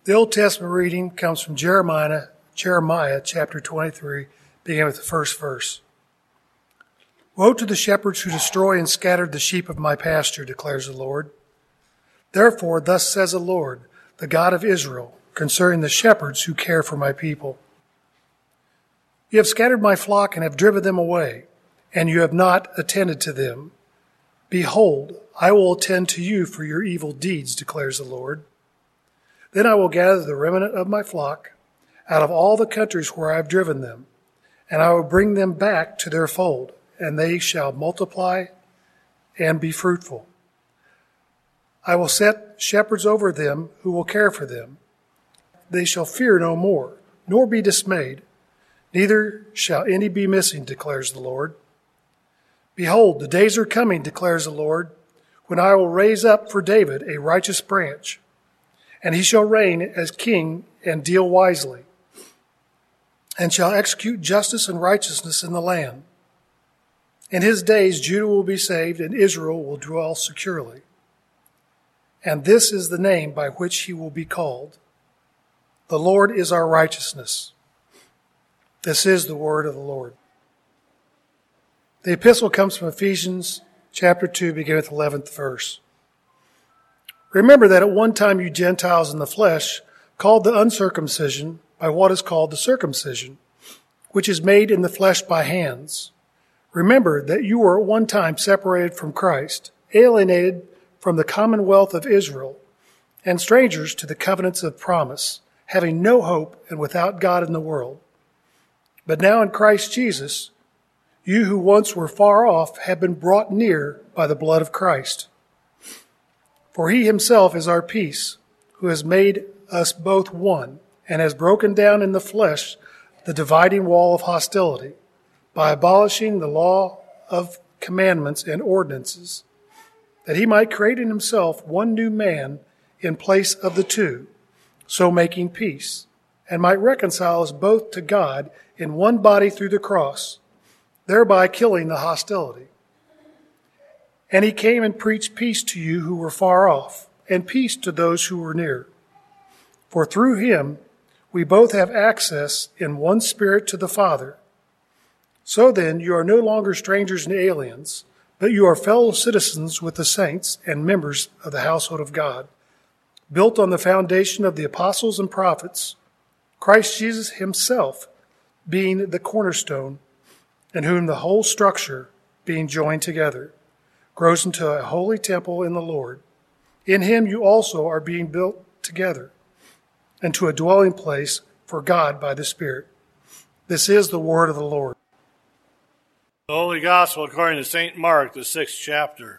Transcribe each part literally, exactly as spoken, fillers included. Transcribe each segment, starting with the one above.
The Old Testament reading comes from Jeremiah, Jeremiah chapter twenty-three, beginning with the first verse. Woe to the shepherds who destroy and scatter the sheep of my pasture, declares the Lord. Therefore, thus says the Lord, the God of Israel, concerning the shepherds who care for my people. You have scattered my flock and have driven them away, and you have not attended to them. Behold, I will attend to you for your evil deeds, declares the Lord. Then I will gather the remnant of my flock out of all the countries where I have driven them, and I will bring them back to their fold, and they shall multiply and be fruitful. I will set shepherds over them who will care for them. They shall fear no more, nor be dismayed, neither shall any be missing, declares the Lord. Behold, the days are coming, declares the Lord, when I will raise up for David a righteous branch, and he shall reign as king and deal wisely, and shall execute justice and righteousness in the land. In his days Judah will be saved, and Israel will dwell securely. And this is the name by which he will be called. The Lord is our righteousness. This is the word of the Lord. The epistle comes from Ephesians chapter two, beginning with the eleventh verse. Remember that at one time you Gentiles in the flesh, called the uncircumcision by what is called the circumcision, which is made in the flesh by hands. Remember that you were at one time separated from Christ, alienated from the commonwealth of Israel, and strangers to the covenants of promise, having no hope and without God in the world. But now in Christ Jesus, you who once were far off have been brought near by the blood of Christ. For he himself is our peace, who has made us both one, and has broken down in the flesh the dividing wall of hostility, by abolishing the law of commandments and ordinances, that he might create in himself one new man in place of the two, so making peace, and might reconcile us both to God in one body through the cross, thereby killing the hostility. And he came and preached peace to you who were far off, and peace to those who were near. For through him we both have access in one Spirit to the Father. So then you are no longer strangers and aliens, but you are fellow citizens with the saints and members of the household of God, built on the foundation of the apostles and prophets, Christ Jesus himself being the cornerstone, in whom the whole structure, being joined together, grows into a holy temple in the Lord. In him you also are being built together into a dwelling place for God by the Spirit. This is the word of the Lord. The Holy Gospel according to Saint Mark, the sixth chapter.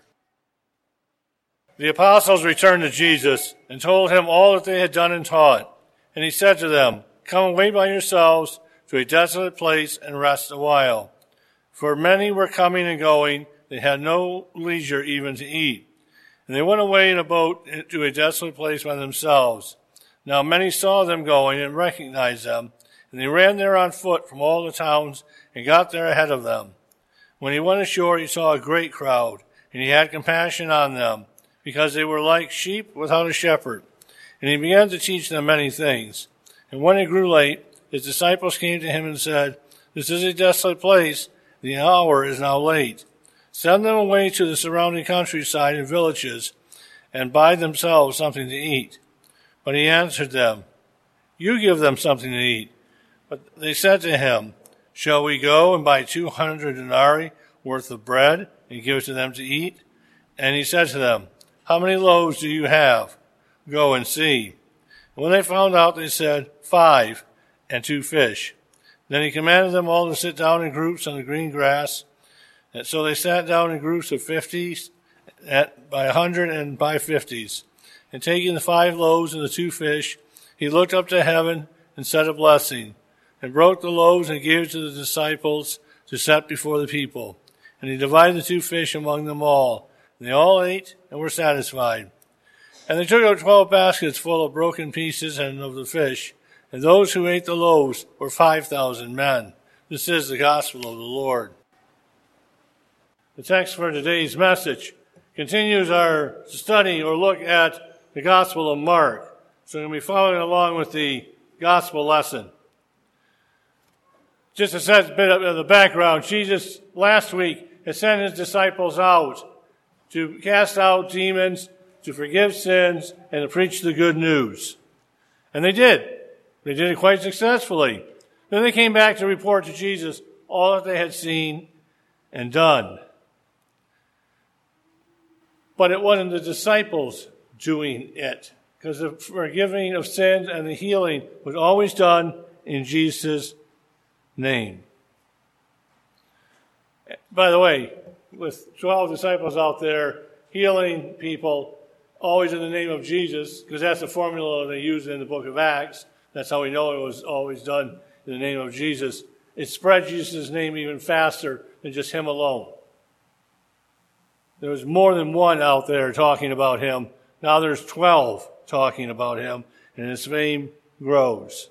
The apostles returned to Jesus and told him all that they had done and taught. And he said to them, "Come away by yourselves to a desolate place and rest a while." For many were coming and going, they had no leisure even to eat. And they went away in a boat to a desolate place by themselves. Now many saw them going and recognized them, and they ran there on foot from all the towns and got there ahead of them. When he went ashore, he saw a great crowd, and he had compassion on them, because they were like sheep without a shepherd. And he began to teach them many things. And when it grew late, his disciples came to him and said, "This is a desolate place. The hour is now late. Send them away to the surrounding countryside and villages, and buy themselves something to eat." But he answered them, "You give them something to eat." But they said to him, "Shall we go and buy two hundred denarii worth of bread and give it to them to eat?" And he said to them, "How many loaves do you have? Go and see." And when they found out, they said, "Five, and two fish." Then he commanded them all to sit down in groups on the green grass. And so they sat down in groups of fifties, at, by a hundred and by fifties. And taking the five loaves and the two fish, he looked up to heaven and said a blessing, and broke the loaves and gave it to the disciples to set before the people. And he divided the two fish among them all. And they all ate and were satisfied. And they took out twelve baskets full of broken pieces and of the fish. And those who ate the loaves were five thousand men. This is the gospel of the Lord. The text for today's message continues our study or look at the Gospel of Mark. So we're going to be following along with the gospel lesson. Just a set bit of the background, Jesus last week had sent his disciples out to cast out demons, to forgive sins, and to preach the good news. And they did. They did it quite successfully. Then they came back to report to Jesus all that they had seen and done. But it wasn't the disciples doing it, because the forgiving of sins and the healing was always done in Jesus' name. By the way, with twelve disciples out there healing people, always in the name of Jesus, because that's the formula they use in the book of Acts. That's how we know it was always done in the name of Jesus. It spread Jesus' name even faster than just him alone. There was more than one out there talking about him. Now there's twelve talking about him, and his fame grows.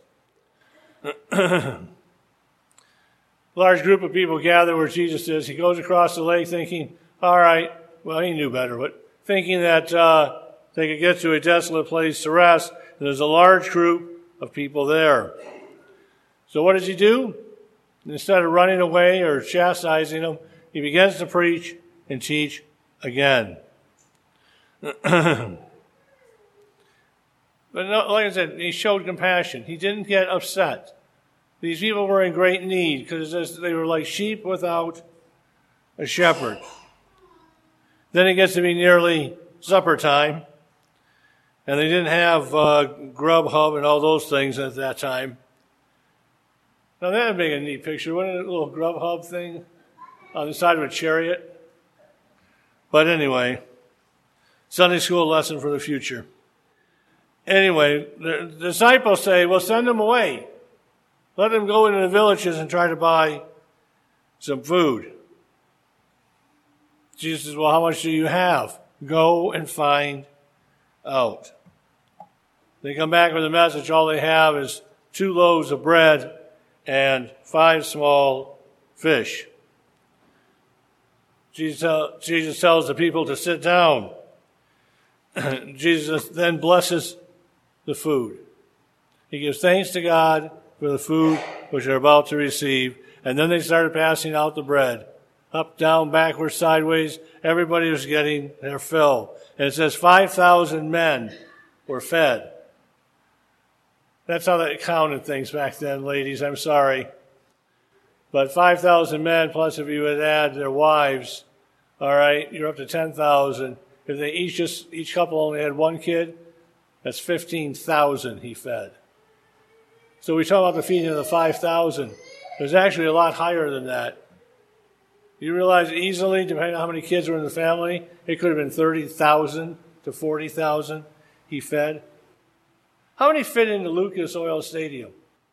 Large group of people gather where Jesus is. He goes across the lake thinking, all right, well, he knew better, but thinking that uh, they could get to a desolate place to rest. And there's a large group of people there. So what does he do? Instead of running away or chastising them, he begins to preach and teach again. But no, like I said, he showed compassion. He didn't get upset. These people were in great need because they were like sheep without a shepherd. Then it gets to be nearly supper time, and they didn't have uh, Grubhub and all those things at that time. Now that would make a neat picture. Wouldn't it, a little Grubhub thing on the side of a chariot? But anyway, Sunday school lesson for the future. Anyway, the disciples say, well, send them away. Let them go into the villages and try to buy some food. Jesus says, well, how much do you have? Go and find out. They come back with a message. All they have is two loaves of bread and five small fish. Jesus, Jesus tells the people to sit down. Jesus then blesses the food. He gives thanks to God for the food which they're about to receive. And then they started passing out the bread. Up, down, backwards, sideways. Everybody was getting their fill. And it says five thousand men were fed. That's how they counted things back then, ladies. I'm sorry. But five thousand men, plus if you would add their wives, all right, you're up to ten thousand. If they each just each couple only had one kid, that's fifteen thousand he fed. So we talk about the feeding of the five thousand. It was actually a lot higher than that. You realize easily, depending on how many kids were in the family, it could have been thirty thousand to forty thousand he fed. How many fit into Lucas Oil Stadium?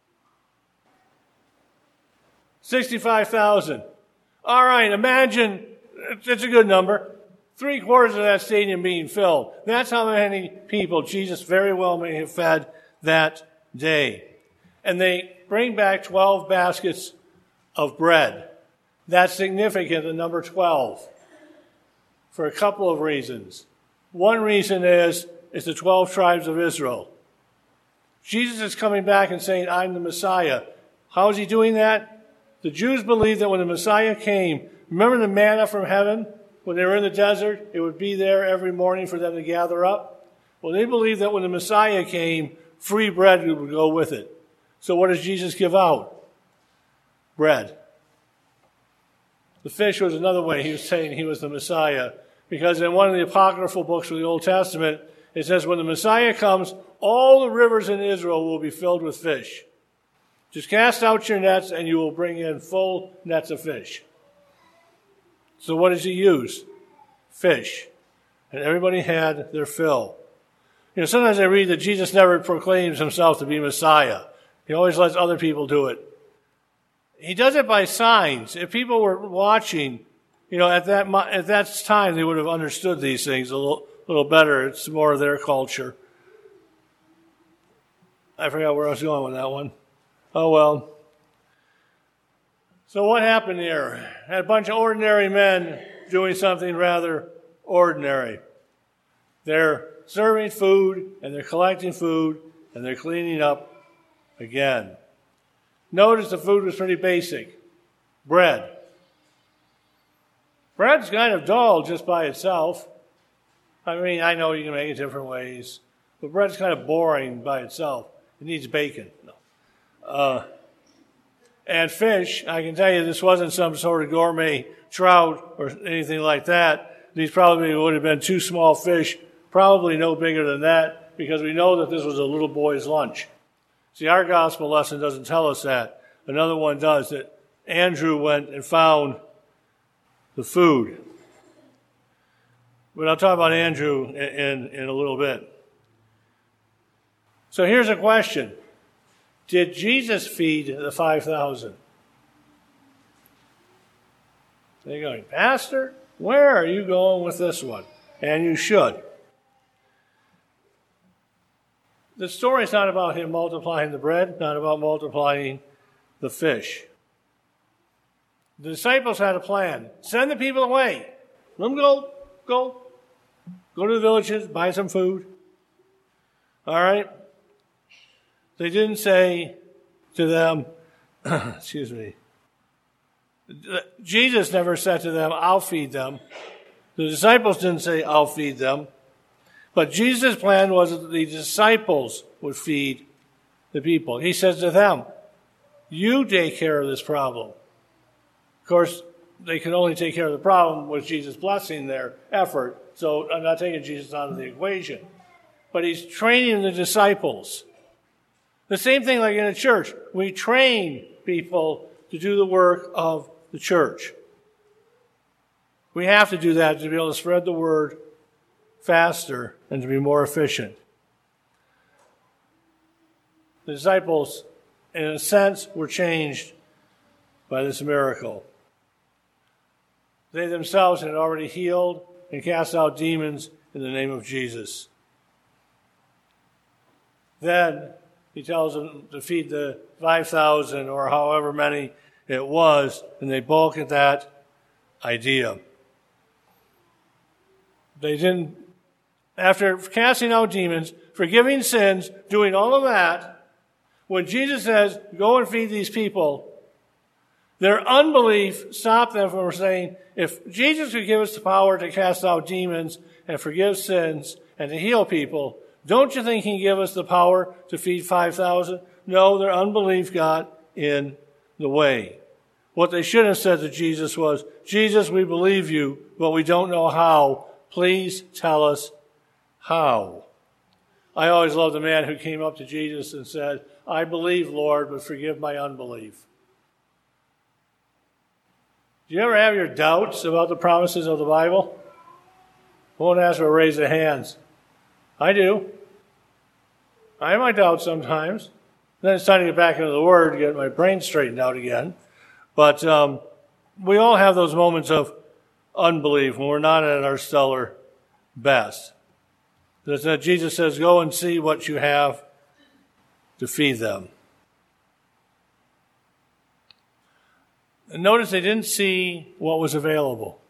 sixty-five thousand. All right, imagine, it's a good number, three quarters of that stadium being filled. That's how many people Jesus very well may have fed that day. And they bring back twelve baskets of bread. That's significant, the number twelve, for a couple of reasons. One reason is, it's the twelve tribes of Israel. Jesus is coming back and saying, I'm the Messiah. How is he doing that? The Jews believed that when the Messiah came, remember the manna from heaven? When they were in the desert, it would be there every morning for them to gather up. Well, they believed that when the Messiah came, free bread would go with it. So what does Jesus give out? Bread. The fish was another way he was saying he was the Messiah, because in one of the apocryphal books of the Old Testament, it says when the Messiah comes, all the rivers in Israel will be filled with fish. Just cast out your nets and you will bring in full nets of fish. So what does he use? Fish. And everybody had their fill. You know, sometimes I read that Jesus never proclaims himself to be Messiah. He always lets other people do it. He does it by signs. If people were watching, you know, at that at that time, they would have understood these things a little, little better. It's more of their culture. I forgot where I was going with that one. Oh, well. So what happened here? Had a bunch of ordinary men doing something rather ordinary. Their serving food, and they're collecting food, and they're cleaning up again. Notice the food was pretty basic. Bread. Bread's kind of dull just by itself. I mean, I know you can make it different ways, but bread's kind of boring by itself. It needs bacon. No. Uh, and fish, I can tell you this wasn't some sort of gourmet trout or anything like that. These probably would have been two small fish, probably no bigger than that, because we know that this was a little boy's lunch. See, our gospel lesson doesn't tell us that. Another one does, that Andrew went and found the food. But I'll talk about Andrew in, in, in a little bit. So here's a question. Did Jesus feed the five thousand? They're going, Pastor, where are you going with this one? And you should. The story is not about him multiplying the bread, not about multiplying the fish. The disciples had a plan. Send the people away. Let them go. Go. Go to the villages, buy some food. All right? They didn't say to them, excuse me, Jesus never said to them, I'll feed them. The disciples didn't say, I'll feed them. But Jesus' plan was that the disciples would feed the people. He says to them, you take care of this problem. Of course, they could only take care of the problem with Jesus blessing their effort. So I'm not taking Jesus out of the equation. But he's training the disciples. The same thing like in a church. We train people to do the work of the church. We have to do that to be able to spread the word faster and to be more efficient. The disciples, in a sense, were changed by this miracle. They themselves had already healed and cast out demons in the name of Jesus. Then he tells them to feed the five thousand or however many it was, and they balk at that idea. They didn't, after casting out demons, forgiving sins, doing all of that, when Jesus says, go and feed these people, their unbelief stopped them from saying, if Jesus could give us the power to cast out demons and forgive sins and to heal people, don't you think he can give us the power to feed five thousand? No, their unbelief got in the way. What they should have said to Jesus was, Jesus, we believe you, but we don't know how. Please tell us how. I always loved the man who came up to Jesus and said, I believe, Lord, but forgive my unbelief. Do you ever have your doubts about the promises of the Bible? I won't ask for a raise of hands. I do. I have my doubts sometimes. Then it's time to get back into the Word to get my brain straightened out again. But um, we all have those moments of unbelief when we're not at our stellar best. That Jesus says, go and see what you have to feed them. And notice they didn't see what was available.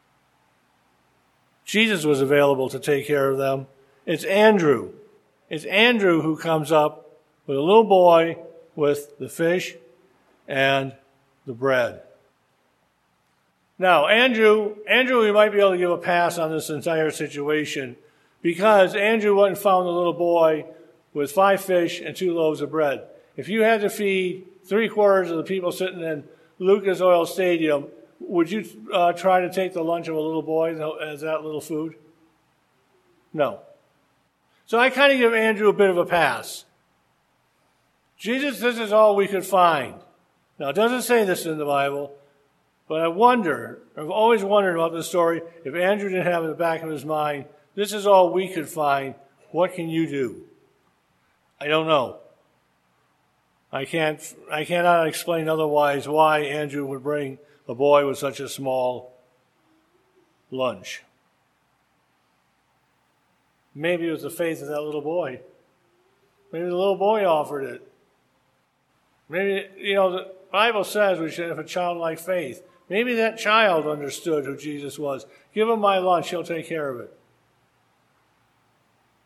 Jesus was available to take care of them. It's Andrew. It's Andrew who comes up with a little boy with the fish and the bread. Now, Andrew, Andrew, we might be able to give a pass on this entire situation because Andrew went and found the little boy with five fish and two loaves of bread. If you had to feed three quarters of the people sitting in Lucas Oil Stadium, would you uh, try to take the lunch of a little boy as that little food? No. So I kind of give Andrew a bit of a pass. Jesus, this is all we could find. Now, it doesn't say this in the Bible, but I wonder, I've always wondered about this story, if Andrew didn't have in the back of his mind, this is all we could find, what can you do? I don't know. I can't, I cannot explain otherwise why Andrew would bring a boy with such a small lunch. Maybe it was the faith of that little boy. Maybe the little boy offered it. Maybe, you know, the Bible says we should have a childlike faith. Maybe that child understood who Jesus was. Give him my lunch, he'll take care of it.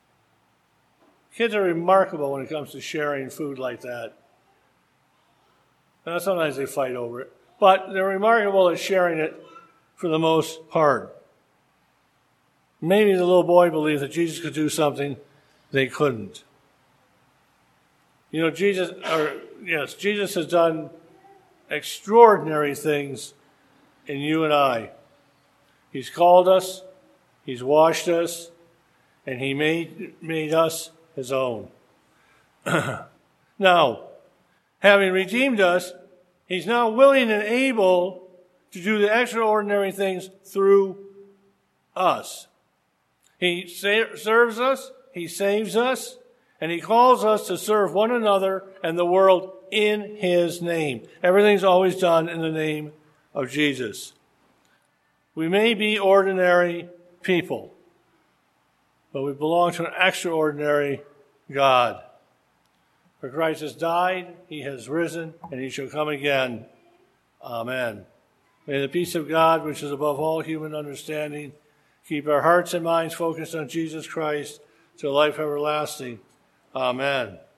Kids are remarkable when it comes to sharing food like that. Now, sometimes they fight over it, but they're remarkable at sharing it for the most part. Maybe the little boy believed that Jesus could do something they couldn't. You know, Jesus, or yes, Jesus has done extraordinary things in you and I. He's called us, he's washed us, and he made made us his own. Now, having redeemed us, he's now willing and able to do the extraordinary things through us. He sa- serves us, he saves us, and he calls us to serve one another and the world in his name. Everything's always done in the name of Jesus. We may be ordinary people, but we belong to an extraordinary God. For Christ has died, he has risen, and he shall come again. Amen. May the peace of God, which is above all human understanding, keep our hearts and minds focused on Jesus Christ to life everlasting. Amen.